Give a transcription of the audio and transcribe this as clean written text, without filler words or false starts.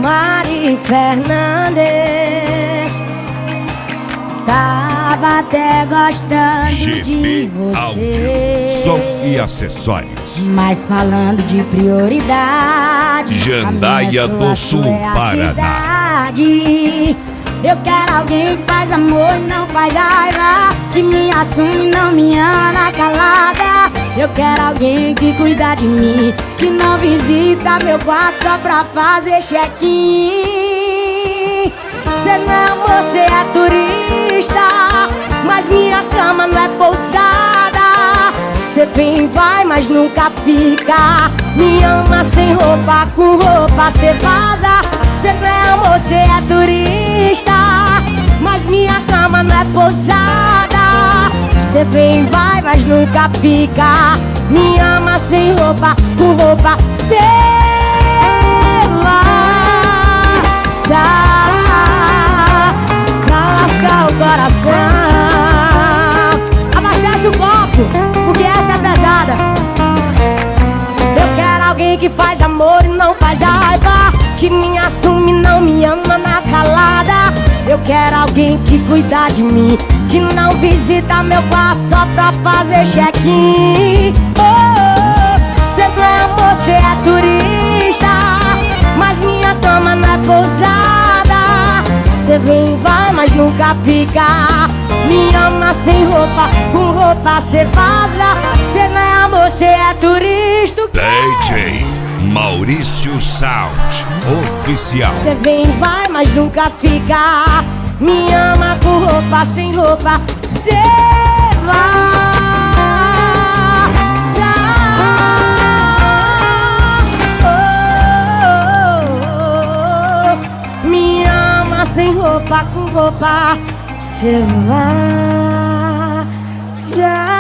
Mari Fernandes. Tava até gostando de você. Áudio, som e acessórios. Mas falando de prioridade, Jandaia do Sul, Paraná. Eu quero alguém que faz amor e não faz raiva, que me assume e não me anda calada. Eu quero alguém que cuida de mim, que não visita meu quarto só pra fazer check-in. Cê não é amor, cê é turista, mas minha cama não é pousada. Cê vem e vai, mas nunca fica. Me ama sem roupa, com roupa cê vaza. Cê não é amor, cê é turista, mas minha cama não é pousada. Cê vem e vai, mas nunca fica. Me ama sem roupa, com roupa cê vaza. Pra lascar o coração, abastece o copo, porque essa é pesada. Eu quero alguém que faz amor e não faz raiva, que me assume e não me ama na calada. Eu quero alguém que cuida de mim, que não visita meu quarto só pra fazer check-in. Cê não é amor, cê é turista, mas minha cama não é pousada. Cê vem e vai, mas nunca fica. Me ama sem roupa, com roupa cê vaza. Cê não é amor, cê é turista. DJ Maurício Sound Oficial. Cê vem e vai, mas nunca fica. Me ama com roupa, sem roupa cê vaza. Me ama sem roupa, com roupa cê vaza.